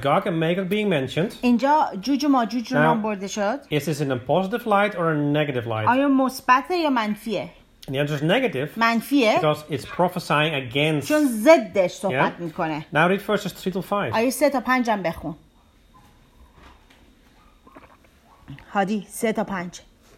Gog and Magog being mentioned. اینجا جوج و ماجوج رو نام برده شد. Is this in a positive light or a negative light? آیا مثبته یا منفیه؟ And the answer is negative. منفیه. Because it's prophesying against. چون ضدش صحبت میکنه. Now read verses 3 to 5. آیه 3 تا 5 هم بخون. هادی 3 تا 5.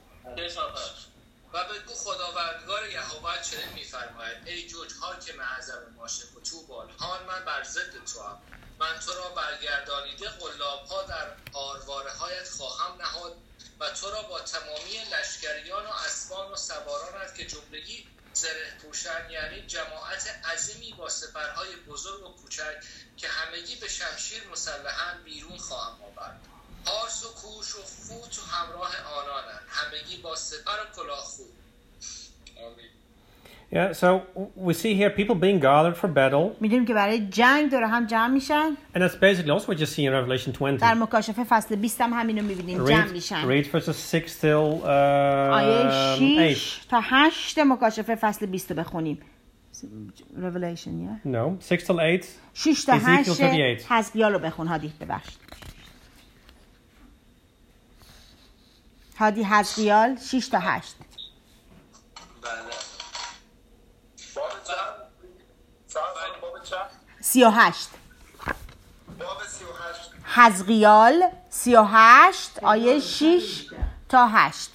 و بگو خداوندگار یهوه چنین می‌فرماید ای جوج حاکم اعظم ماشک و توبال حال من بر ضد توام من تو را برگردانیده قلاب‌ها در آرواره‌هایت خواهم نهاد و تو را با تمامی لشکریان و اسبان و سوارانت که جملگی زره پوشن یعنی جماعت عظیمی با سپرهای بزرگ و کوچک که همگی به شمشیر مسلحاً بیرون خواهم آورد پارس و کوش و فوت و همراه آنانند همگی با سپر و کلاه خوب. آمین. Yeah, so we see here people being gathered for battle. می‌دونیم که برای جنگ دور هم جمع میشن. And that's basically also what you see in Revelation 20. در مکاشفه فصل 20 هم همین رو می‌بینیم جمع میشن. Read verses 6 till آیه 6 تا 8 مکاشفه فصل 20 رو بخونیم. Revelation, yeah? No, 6 till 8. 6 تا 8 Ezekiel 38. حزقیال رو بخون هادی ببخشید. هادی حزقیال 6 تا 8. بله. باب 38. باب 38. حزقیال 38 آیه 6 تا 8.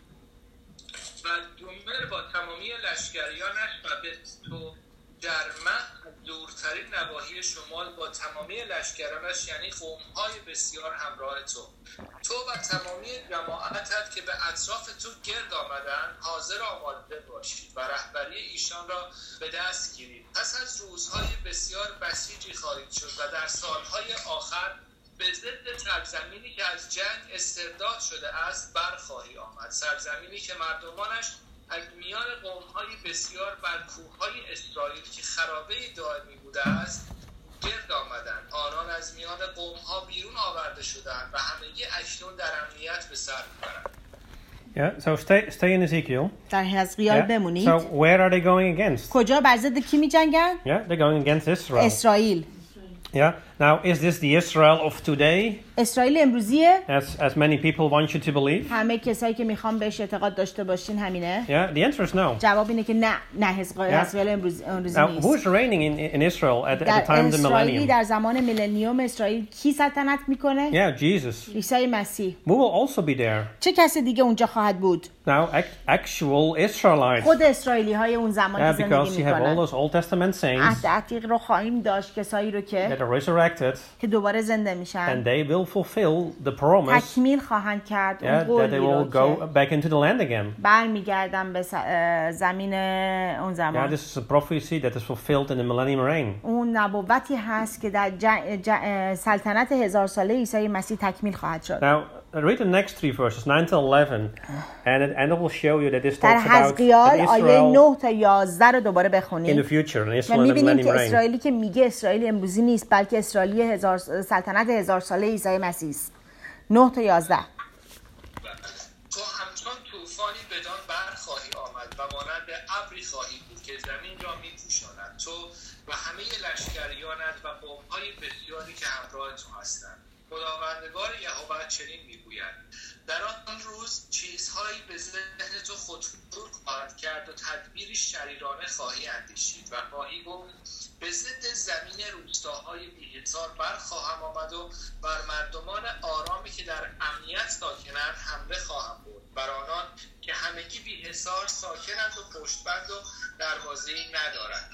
و دومر با تمامی لشکریانش و به تو جرمه دورترین نواحی شمال با تمامی لشکرانش یعنی قوم‌های بسیار همراه تو و تمامی جماعتت که به اطراف تو گرد آمدن حاضر آماده باشید و رهبری ایشان را به دست گیرید پس از روزهای بسیار بسیجی خواهید شد و در سالهای آخر به ضد سرزمینی که از جنگ استرداد شده است برخواهی آمد سرزمینی که مردمانش از میان قوم‌های بسیار بر کوه‌های اسرائیل که خرابه دائمی بوده است گرد آمدند آنان از میان قوم‌ها بیرون آورده شدند و همگی اکنون در امنیت به سر می‌برند. Yeah, so stay in Ezekiel. در حزقیال بمونید. So where are they going against? کجا بر ضد کی می‌جنگن؟ Yeah, they're going against Israel. اسرائیل. Yeah. Now, is this the Israel of today? اسرائیل امروزیه؟ As many people want you to believe? همه کسایی که میخوان بهش اعتقاد داشته باشین همینه؟ Yeah. The answer is no. جواب اینه که نه حزقیال امروزی Now, نیست. who's reigning in Israel at the time of the millennium? در زمان میلنیوم اسرائیل کی سلطنت میکنه؟ Yeah, Jesus. عیسی مسیح. We will also be there. چه کسی دیگه اونجا خواهد بود؟ Now, actual Israelites. خود اسرائیلی های اون زمان که Because زندگی you have all میکنن. those Old Testament saints عهد عتیق رو خواهیم داشت کسایی رو that که are resurrected, دوباره زنده and میشن. they will fulfill the promise تکمیل خواهند کرد اون that they قولی will رو go که back into the land again. برمیگردن به زمین اون Yeah, زمان. this is a prophecy that is fulfilled in the millennium reign. اون نبوتی هست که در سلطنت 1000 ساله عیسی مسیح تکمیل خواهد شد. Now, read the next 3 verses, 9 to 11, and it will show you that this در talks about حزقیال an آیه Israel 9 تا 11 رو دوباره in the بخونید. future, an Israel و in the می‌بینیم millennium که reign. اسرائیلی که میگه اسرائیل امروزی نیست بلکه اسرائیلی سلطنت 1000 ساله عیسی مسیح است. 9 تا 11. تو همچون طوفانی بدان برخواهی آمد و مانند ابری خواهی بود که زمین را می‌پوشاند تو و همه لشکریانت و قوم‌های بسیاری که همراه تو هستند. خداوندگار یهوه چنین میگوید در آن روز چیزهایی به ذهن تو خطور خواهد کرد و تدبیری شریرانه خواهی اندیشید و خواهی گفت به ضد زمین روستاهای بی‌حصار برخواهم آمد و بر مردمان آرامی که در امنیت ساکنند حمله خواهم برد بر آنان که همگی بی‌حصار ساکنند و پشتبند و دروازه‌ای ندارند.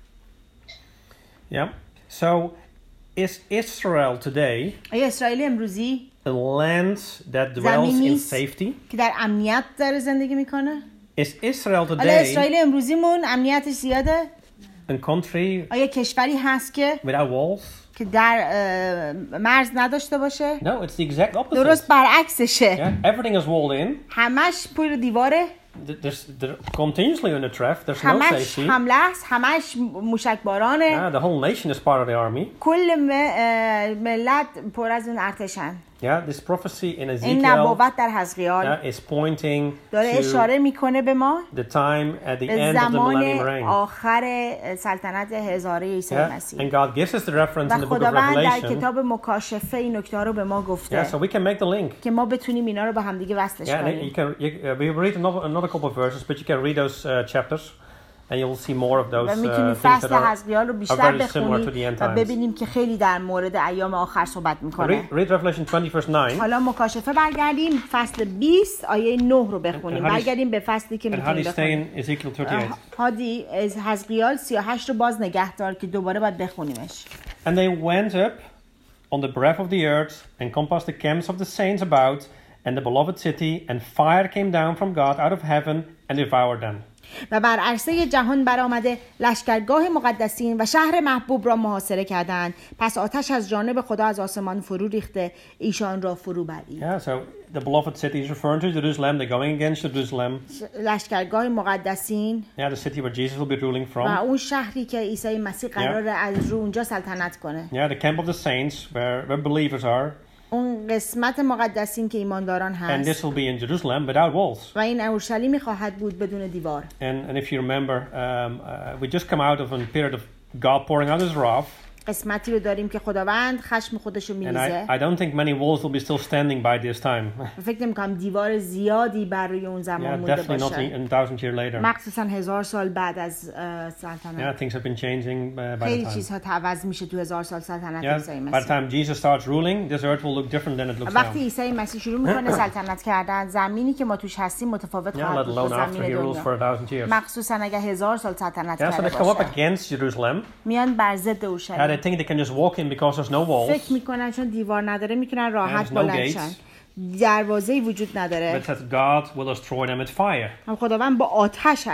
Yeah. So, is Israel today آیا اسرائیل امروزی a land that dwells in safety? که در امنیت داره زندگی میکنه؟ Is Israel حالا today اسرائیل امروزیمون امنیتش زیاده؟ a country آیا کشوری هست که without walls? که در مرز نداشته باشه؟ No, it's the exact opposite. درست برعکسشه. Yeah, everything is walled in. همش پشت دیواره. They're continuously under threat. There's no همش safety. حمله است. همش موشکبارانه. The whole nation is part of the army. کل ملت پر از اون ارتشن. Yeah, this prophecy in این Ezekiel نبوت در حزقیال is pointing داره to اشاره میکنه به ما the time at the به end of the زمان millennium reign. آخر سلطنت هزاره عیسی Yeah, مسیح and God gives us the reference و in the book of خداوند در Revelation. کتاب مکاشفه این نکته رو به ما Yeah, گفته so we can make the link. که ما بتونیم اینا رو با همدیگه وصلش Yeah, and کنیم. we read another couple of verses, but you can read those chapters, and you'll see more of those و میتونیم things that فصل are حزقیال رو بیشتر very similar to the بخونیم end و times. ببینیم که خیلی در مورد ایام آخر صحبت میکنه. Read Revelation 20 verse 9. حالا مکاشفه برگردیم فصل 20 آیه 9 رو بخونیم. And how do you- برگردیم به فصلی که And how do میتونیم you stay بخونیم. in Ezekiel 38? هادی از حزقیال 38 رو باز نگه دار که دوباره باید بخونیمش. And they went up on the breadth of the earth and compassed the camps of the saints about and the beloved city, and fire came down from God out of heaven and devoured them. و بر عرصه جهان برآمده لشکرگاه مقدسین و شهر محبوب را محاصره کردند. پس آتش از جانب خدا از آسمان فرو ریخته ایشان را فرو برید. Yeah, so the beloved city is referring to Jerusalem. They're going against Jerusalem. لشکرگاه مقدسین Yeah, the city where Jesus will be ruling و from. اون شهری که عیسی مسیح قراره از رو اونجا سلطنت کنه. Yeah, the camp of the saints where believers are. اون قسمت مقدسین که ایمانداران And this هست will be in Jerusalem without walls. و این اورشلیمی خواهد بود بدون دیوار. And if you remember, we just come out of a period of God pouring out his wrath. قسمتی رو داریم که خداوند خشم خودش رو And میریزه. I don't think many walls will be still standing by this time. فکر نمی‌کنم دیوار زیادی بر روی اون زمان Yeah, مونده definitely not باشه. 1,000 years later. مخصوصا 1000 سال بعد از Yeah, سلطنت. things have been changing by the خیلی time. چیزها عوض میشه تو 1000 سال سلطنت Yeah, عیسی by the مسیح. time Jesus starts ruling, this earth will look different than it looks وقتی now. عیسی مسیح شروع میکنه سلطنت کردن زمینی که ما توش هستیم متفاوت Yeah, خواهد let بود با alone after زمین he rules for دنیا. 1,000 years. مخصوصا اگه 1000 سال سلطنت Yeah, so کرده they come up باشه. against Jerusalem. میان بر ضد Yeah, they اورشلیم. think they can just walk in because there's no walls. فکر میکنن چون دیوار نداره میتونن راحت there's no بلند gates. شن. دروازه‌ای وجود But نداره. it says God will destroy them with fire. هم خداوند با آتش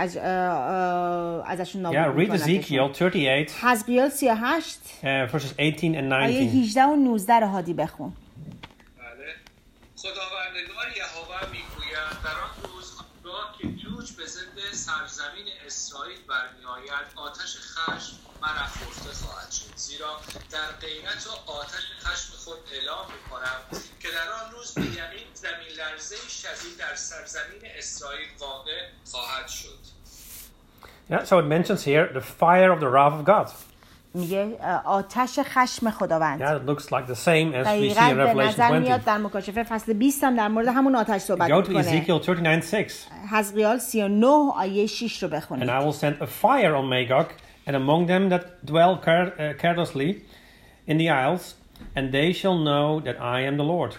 ازشون Yeah, نابود read میکنه. Ezekiel 38, حزقیال 38 verses 18 and آیه 19. 18 و 19 رو هادی بخون. بله. خداوندگار یهوه میگوید در آن روز آنگاه که جوج به ضد سرزمین اسرائیل برمیآید آتش خشم برافروخته خواهد شد، زیرا در غیرت و آتش خشم خود اعلام میکنم که در آن روز به یقین زمین لرزه شدید در سرزمین اسرائیل واقع خواهد شد. Yeah, so it mentions here the fire of the wrath of God. میگه آتش خشم خداوند. Yeah, it looks like the same as we see دقیقاً in به Revelation نظر 20. میاد در مکاشفه فصل 20 هم در مورد همون آتش صحبت Go to میکنه. Ezekiel 39:6. حزقیال 39 آیه 6 رو And بخونید. I will send a fire on Magog, and among them that dwell carelessly in the isles, and they shall know that I am the Lord.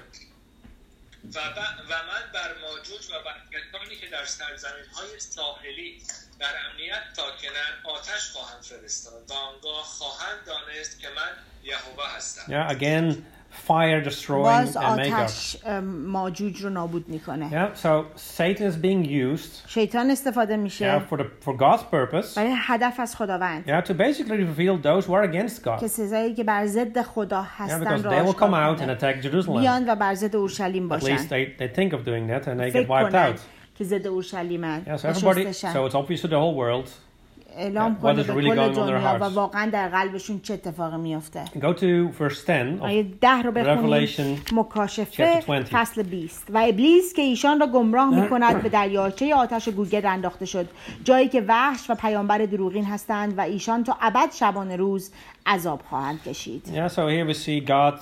و من بر ماجوج و بر کسانی که در سرزمین‌های ساحلی در امنیت ساکنند آتش خواهم فرستاد و آنگاه خواهند دانست که من یهوه هستم. Yeah, again, fire destroying باز Magog. آتش ماجوج رو نابود میکنه. Yeah, so Satan is being used شیطان استفاده yeah, میشه for God's purpose. برای هدف از خداوند Yeah, to basically reveal those who are against God. که سزایی که بر ضد خدا Yeah, هستن because رو they will come آشکار out and کنه. attack Jerusalem. بیان و بر ضد اورشلیم At least باشن. they think of doing that and they get فکر wiped کنن out. که ضد اورشلیمن. Yeah, so everybody, so it's obvious to the whole world. اعلام what کنه is به really کل going on in their دنیا و hearts. واقعا در قلبشون چه اتفاقی میفته. Go to verse 10 of آیه 10 رو بخونید. Revelation مکاشفه chapter 20. فصل 20. و ابلیس که ایشان را گمراه میکند به دریاچه آتش گوگرد انداخته شد، جایی که وحش و پیامبر دروغین هستند و ایشان تا ابد شبانه روز عذاب خواهند کشید. Yeah, so here we see God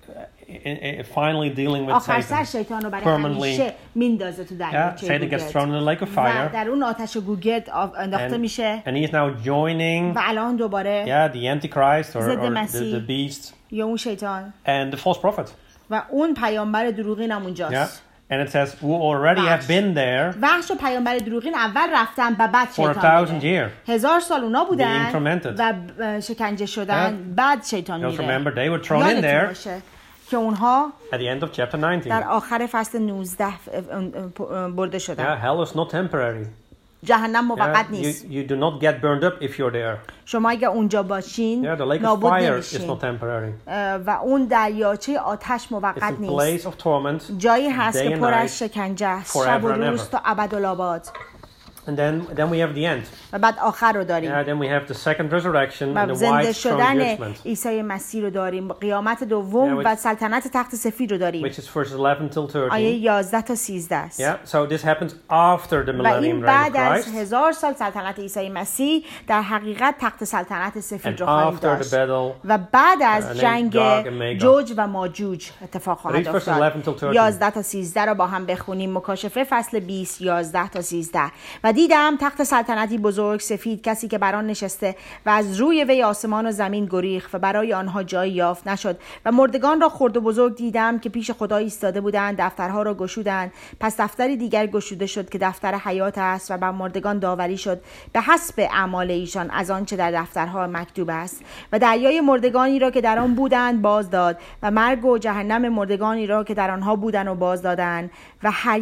finally dealing with آخر سر Satan. شیطان رو برای Permanently. همیشه میندازه تو Yeah, دریاچه Satan gets thrown in the lake of و fire. در اون آتش گوگرد انداخته And, میشه and he is now joining و الان دوباره yeah, the Antichrist or ضد the مسیح. beast یا اون شیطان and the false prophet. و اون پیامبر دروغین هم Yeah, اونجاست. and it says, who already have been there وحش و پیامبر دروغین اول رفتن و بعد for شیطان 1,000 میره. years. 1000 سال اونا بودن Being tormented. و شکنجه شدن بعد شیطان Just میره. remember, they were thrown in یادتون there باشه که اونها at the end of chapter 19. در آخر فصل 19 برده Yeah, شدن. hell is not temporary. جهنم موقت Yeah, نیست. you do not get burned up if you're there. شما اگر اونجا باشین Yeah, the lake of نابود fire is نمیشین. not temporary. و اون دریاچه آتش It's موقت a نیست. place of torment. جایی هست day که and پر night, از شکنجه است forever شب و and روز ever. تا ابدالآباد. And then we have the end. و بعد آخر رو داریم. Yeah, then we have the second resurrection و and the زنده white throne شدن judgment, عیسی مسیح رو داریم. قیامت دوم Yeah, و سلطنت تخت سفید رو داریم. which is verses 11 till 13. آیه 11 تا 13 است. Yeah, so this happens after the و millennium این reign of بعد از Christ 1000 سال سلطنت عیسی مسیح در حقیقت تخت سلطنت and سفید رو خواهیم after the داشت. battle. و بعد از named جنگ Gog and Magog. جوج و ماجوج اتفاق خواهد Read verses افتاد. 11 till 13. 11 تا 13 رو با هم بخونیم. مکاشفه فصل 20 11 تا 13. و دیدم تخت سلطنتی بزرگ سفید، کسی که بر آن نشسته و از روی وی آسمان و زمین گریخت و برای آنها جایی یافت نشد. و مردگان را خرد و بزرگ دیدم که پیش خدا ایستاده بودند، دفترها را گشودند. پس دفتری دیگر گشوده شد که دفتر حیات است و بر مردگان داوری شد به حسب اعمال ایشان از آنچه در دفترها مکتوب است. و دریای مردگانی را که در آن بودند باز داد و مرگ و جهنم مردگانی را که در آنها بودند و باز دادند و هر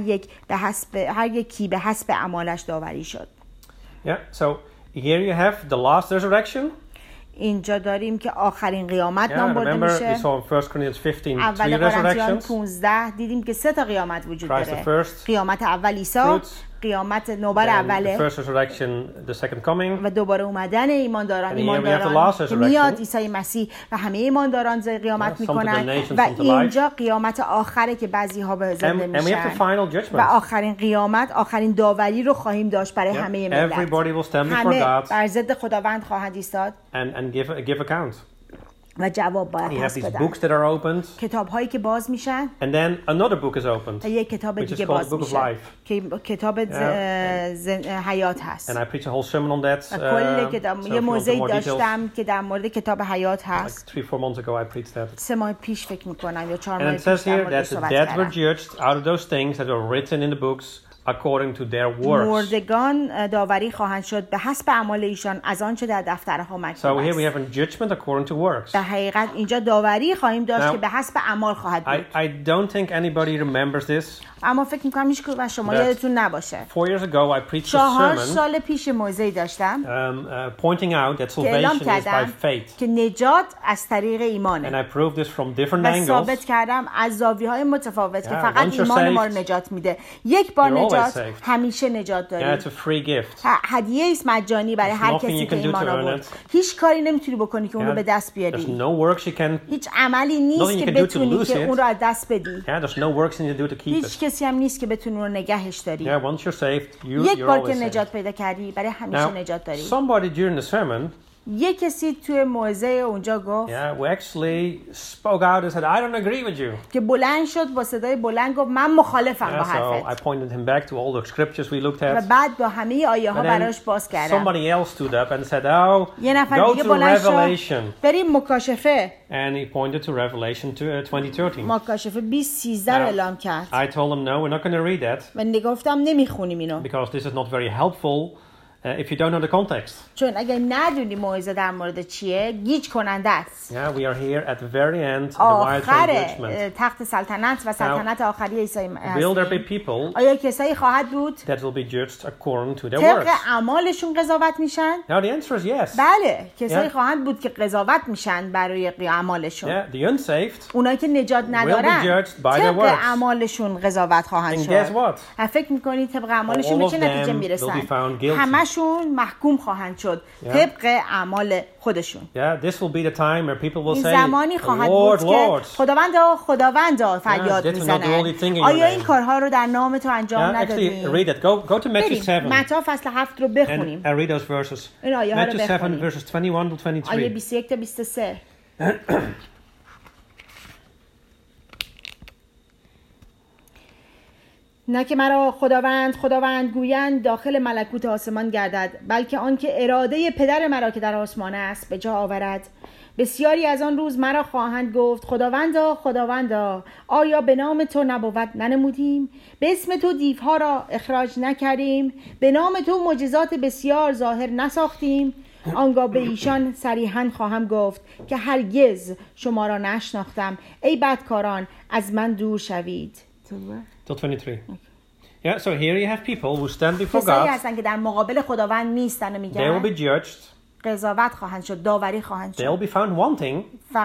یکی به حسب اعمالش داوری شد. Yeah, so here you have the last resurrection. اینجا داریم که آخرین قیامت Yeah, نام برده remember we میشه. saw in 1 Corinthians 15 اول three قرنتیان resurrections. 15 دیدیم که 3 تا قیامت وجود Christ داره. the first, قیامت اول عیسی، fruits, قیامت نوبر Then the اوله first resurrection, the second coming. و دوباره اومدن ایمانداران And here we have the last که میاد resurrection. عیسی مسیح و همه ایمانداران قیامت Yeah, some میکنن to the nations, و some to life. اینجا قیامت آخره که بعضی ها به زنده And we have the میشن final judgment. و آخرین قیامت، آخرین داوری رو خواهیم داشت برای Yeah, همه ملت. everybody will stand before همه God بر ضد خداوند خواهند ایستاد and give account. و جواب باید You have پس these بدن. books that are opened, کتاب هایی که باز میشن and then another book is opened, و یک کتاب which is دیگه called باز the book of میشه life. که کتاب حیات هست. And I preach a whole sermon on that. و کل So کتاب if یه you want موضعی more details, داشتم که در مورد کتاب حیات like هست. 3-4 months ago I preached that. 3 ماه پیش فکر میکنم یا 4 And ماه it پیش says در here موردش that the صحبت dead were کردم. judged out of those things that were written in the books according to their works. مردگان داوری خواهند شد به حسب اعمال ایشان از آنچه در دفترها مکتوب So here we است. have a judgment according to works. در حقیقت اینجا داوری خواهیم داشت Now, که به حسب اعمال خواهد بود. I don't think anybody remembers this. اما فکر میکنم هیچ کدوم از شما That یادتون نباشه. 4 years ago I preached a 4 sermon سال پیش موضعی داشتم pointing out that که اعلام salvation is by کردم faith. که نجات از طریق And ایمانه I proved this from different و angles. ثابت کردم از زاویه‌های متفاوت که Yeah, فقط once you're ایمان ما رو saved, نجات میده. یک بار you're always نجات saved. همیشه نجات Yeah, داریم. it's a free gift. هدیه است مجانی برای There's هر nothing کسی you که can do ایمان to earn آورد. it. هیچ کاری نمیتونی بکنی که اون رو Yeah, به دست There's بیاری. no works you can. هیچ عملی نیست nothing you که can do to بتونی lose که it. اون رو از دست بدی. Yeah, there's no works you need to do to keep هیچ it. کسی هم نیست که بتونی اون رو نگهش داری. Yeah, once you're saved, یک you're بار که always saved. نجات پیدا کردی برای همیشه Now, نجات داری. somebody during the sermon, یک کسی توی موعظه اونجا گفت yeah, who actually spoke out and said, I don't agree with you. که بلند شد با صدای بلند گفت من مخالفم با Yeah, so I حرفت pointed him back to all the scriptures we looked و at. بعد با همه آیه ها And then براش باز کردم. somebody else stood up and said, oh, یه نفر go دیگه to بلند شد Revelation. بریم مکاشفه. And he pointed to Revelation 20:13. مکاشفه 20:13 رو اعلام کرد I told him, no, we're not going to read that و گفتم نمیخونیم اینو because this is not very helpful if you don't know the context. چون اگر ندونی موعظه در مورد چیه گیج کننده است. Yeah, we are here at the very end of the white throne آخر judgment. تخت سلطنت و سلطنت آخری عیسی Will there be هست. people آیا کسایی خواهد بود that will be judged according to their طبق works? اعمالشون قضاوت میشن؟ Now the answer is yes. بله کسایی Yeah. خواهند بود که قضاوت میشن برای اعمالشون. Yeah, the unsaved. اونایی که نجات ندارن judged by their طبق works. اعمالشون قضاوت خواهند And شد. guess what? و فکر میکنید طبق اعمالشون All به of چه them نتیجه will میرسن؟ be found guilty. همشون محکوم خواهند شد Yeah. طبق اعمال خودشون. Yeah, this will be the time where people will این say, زمانی خواهد Lord, بود که Lord. خداوندا خداوندا فریاد did we not do all میزنن. these things in your آیا این name? کارها رو در نام تو انجام Yeah, actually, ندادیم؟ read it. Go to Matthew بریم 7 متی فصل 7 رو بخونیم. and read those verses. این آیه ها رو Matthew 7 بخونیم. verses 21 to آیه 23. 21 تا 23. نه که مرا خداوند گویند داخل ملکوت آسمان گردد، بلکه آنکه اراده پدر مرا که در آسمان است به جا آورد. بسیاری از آن روز مرا خواهند گفت خداوندا آیا به نام تو نبوت ننمودیم؟ به اسم تو دیوها را اخراج نکردیم؟ به نام تو معجزات بسیار ظاهر نساختیم؟ آنگاه به ایشان صریحاً خواهم گفت که هرگز شما را نشناختم. ای بدکاران از من دور شوید. Till 23. Yeah, so here you have people who stand before کسایی God. هستن که در مقابل خداوند نیستن و They will میگن be judged قضاوت خواهند شد، داوری خواهند شد. They'll be found wanting,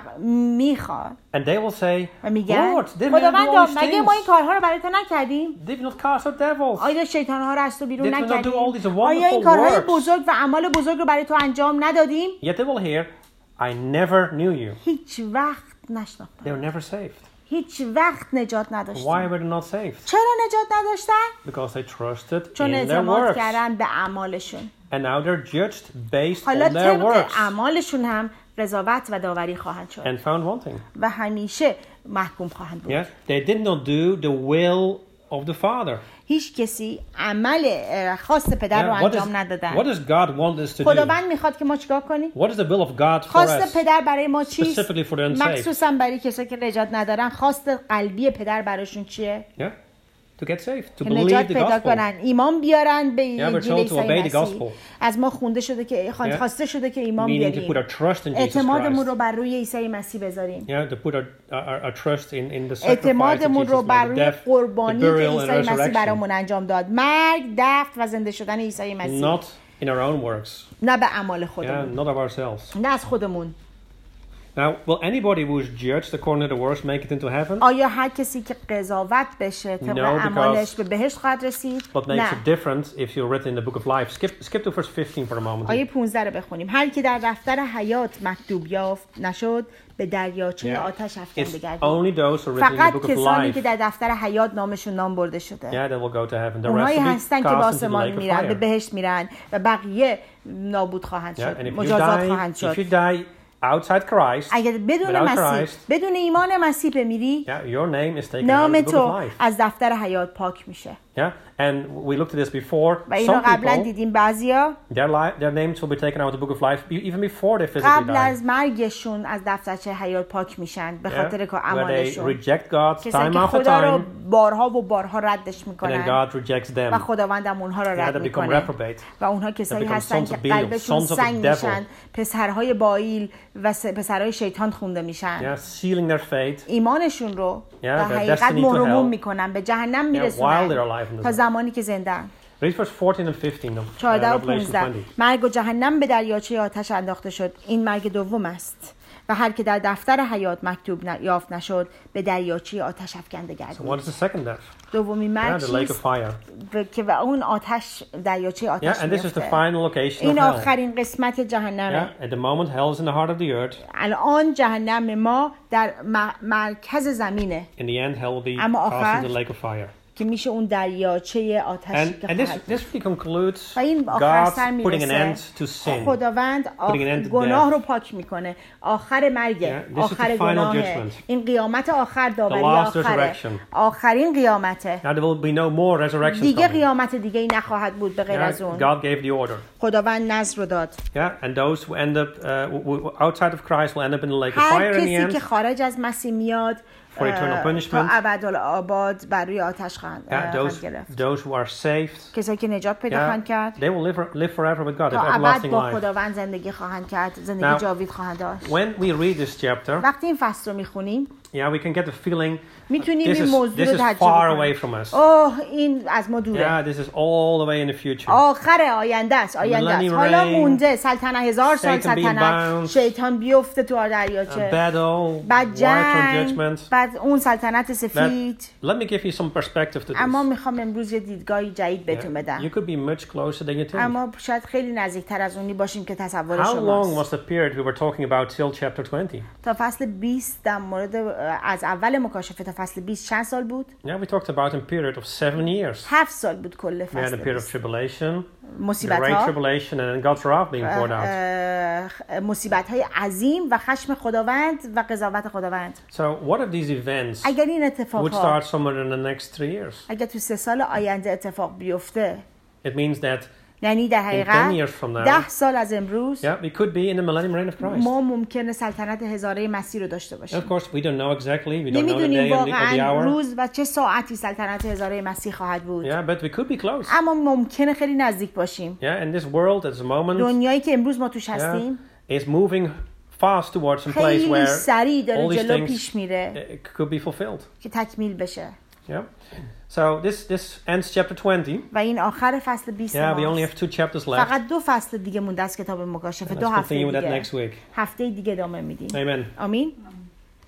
میخواد and they will say, و میگن Lord, didn't we do all خداوند these مگه ما این things? کارها رو برای تو نکردیم؟ Did we not cast out devils? آیا شیطانها رو از تو بیرون Did we not do all نکردیم؟ these wonderful آیا این کارهای works? بزرگ و اعمال بزرگ رو برای تو انجام ندادیم؟ Yet they will hear, I never knew you. هیچ وقت نشناختم. They were never saved. هیچ وقت نجات Why نداشتیم. were they not saved? چرا نجات نداشتن؟ Because they trusted چون in their اعتماد works. کردن به اعمالشون. And now they're judged based حالا on their طبق works اعمالشون هم قضاوت و داوری خواهند شد and found wanting. و همیشه محکوم خواهند بود. Yeah, they did not do the will of the Father. هیچ کسی عمل خواست پدر رو Yeah, انجام ندادن. what does God want us to do? خداوند میخواد که ما چیکار کنیم؟ What is the will of God for خواست us? پدر برای ما چیست؟ Specifically for the unsaved. مخصوصا برای کسایی که نجات ندارن خواست قلبی پدر براشون چیه؟ Yeah, to get saved, to که believe نجات the پیدا gospel. کنن، ایمان بیارن به Yeah, we're انجیل told to عیسی obey the مسیح. gospel. از ما خونده شده که خواسته شده که ایمان Meaning to put بیاریم. our trust in Jesus اعتمادمون Christ. رو بر روی عیسی مسیح بذاریم. Yeah, to put our trust in the sacrifice that اعتمادمون Jesus رو made, بر the روی death, the قربانی که burial and عیسی مسیح resurrection. برامون انجام داد. مرگ، دفن و زنده شدن عیسی مسیح. Not in our own works. نه به اعمال Yeah, خودمون. not of ourselves. نه از خودمون. Now, will anybody who is judged according to the works make it into heaven? آیا هر کسی که قضاوت بشه طبق No, اعمالش because- به بهشت خواهد رسید؟ What makes نه. it different if you're written in the book of life? Skip to verse 15 for a moment. آیه 15 رو بخونیم. هر که در دفتر حیات مکتوب یافت نشد به دریاچه Yeah. آتش افکنده It's گردید. only those who are written in the فقط book of کسانی life. که در دفتر حیات نامشون نام برده شده. Yeah, they will go to heaven. The اونهایی rest will be هستن که به cast into the آسمان lake of میرن، به fire. بهشت میرن و بقیه نابود خواهند Yeah, شد، and مجازات خواهند if شد. you die outside Christ, اگر بدون without مسیح، Christ, بدون ایمان مسیح بمیری، yeah, your name is taken out نام of the book of تو life. از دفتر حیات پاک میشه. Yeah, and we looked at this before. و اینو Some قبلا people, دیدیم بعضیا their names will be taken out of the book of life even before they physically قبل die. از مرگشون از دفترچه حیات پاک میشن به خاطر که Where they اعمالشون. reject God کسایی time که after خدا رو time, بارها و بارها ردش and then میکنن God rejects و them. خداوند هم اونها رو Yeah, رد they become میکنه reprobate. و اونها کسایی become هستن sons که of Belial, قلبشون sons of the سنگ devil. میشن، پسرهای بایل و پسرهای شیطان خونده میشن. Yeah, sealing their fate. ایمانشون رو Yeah, در their حقیقت destiny to مرموم hell. میکنن، به جهنم while they're میرسونن alive in the تا world. زمانی که زندن. Read verse 14 and 15 of 14 و Revelation 15 20. مرگ و جهنم به دریاچه آتش انداخته شد، این مرگ دوم است و هر که در دفتر حیات مکتوب یافت نشد به دریاچه آتش افکنده So گردید. what is the second death? دومین Yeah, مرگ the lake of چیست؟ fire. که و اون آتش دریاچه Yeah, آتش and this is the میفته. final location of این hell. آخرین قسمت جهنمه. Yeah, at the moment hell is in the heart of the earth. الان جهنم ما در مرکز زمینه In the end hell will be اما cast آخر into the lake of fire. که میشه اون دریاچه آتشی And, که and خواهد this really concludes و این آخر God سر putting an end میرسه. to sin. خداوند Putting an end to گناه death. رو پاک میکنه. آخر مرگه، Yeah, this is آخر the final گناهه. judgment. این قیامت آخر، داوری last آخره، resurrection. آخرین قیامته. Now there will be no more resurrections دیگه coming. قیامت دیگه ای نخواهد بود به غیر Yeah, از اون. God gave the order. خداوند نظر رو داد. Yeah, and those who end up outside of Christ will end up in the lake of هر fire in the کسی end. که خارج از مسیح میاد For eternal punishment. تا ابدالآباد بر روی آتش خواهند Yeah, گرفت. those who are saved, کسایی که نجات پیدا yeah, خواهند کرد they will live forever with God. They تا have ابد everlasting با life. خداوند زندگی خواهند کرد، زندگی Now, جاوید خواهند داشت. When we read this chapter, وقتی این فصل رو میخونیم yeah, we can get the feeling میتونیم this این موضوع is رو far تجربه away کنیم. from us. اوه این از ما دوره. Yeah, this is all the way in the future. آخر آینده است، آینده است. Millennium حالا reign. مونده سلطنت، 1000 سال Satan being سلطنت، bound. شیطان بیفته تو A دریاچه، battle, بعد white throne جنگ، judgment. بعد اون سلطنت That, سفید. let me give you some perspective to اما this. میخوام امروز یه دیدگاهی جدید Yeah, بهتون بدم. you could be much closer than you think. اما شاید خیلی نزدیکتر از اونی باشیم که تصور How long شماست. was the period we were talking about till chapter 20? تا فصل 20 در مورد از اول مکاشفه تا فصل 20 چند سال بود؟ Yeah, we talked about a period of 7 years. 7 سال بود کل We had a فصل period of 20. tribulation, the مصیبت great ها، tribulation, and then God's wrath being poured out. مصیبت های عظیم و خشم خداوند و قضاوت خداوند. So, what if these events اگر این would اتفاق ها start somewhere in the next 3 years? اگر تو 3 سال آینده اتفاق بیفته، It means that یعنی در 10 حقیقت years from now, 10 سال از امروز yeah, we could be in the millennium reign of Christ. ما ممکنه سلطنت هزاره مسیح رو داشته And of باشیم. course, we don't know exactly. We don't know the نمیدونیم day or the واقعا hour. روز و چه ساعتی سلطنت هزاره مسیح خواهد بود. Yeah, but we could be close. اما ممکنه خیلی nazdik باشیم. Yeah, and this world at the moment, دنیایی که امروز ما توش yeah, هستیم is moving fast towards some place خیلی where سریع all داره these جلو things پیش میره could be fulfilled. که تکمیل بشه. Yeah. So this ends chapter 20. و این آخر فصل 20 Yeah, we only ماست. have 2 chapters left. فقط 2 فصل دیگه مونده از کتاب مکاشفه. Let's 2 هفته continue with that دیگه. next week. هفته دیگه ادامه میدیم. Amen. آمین.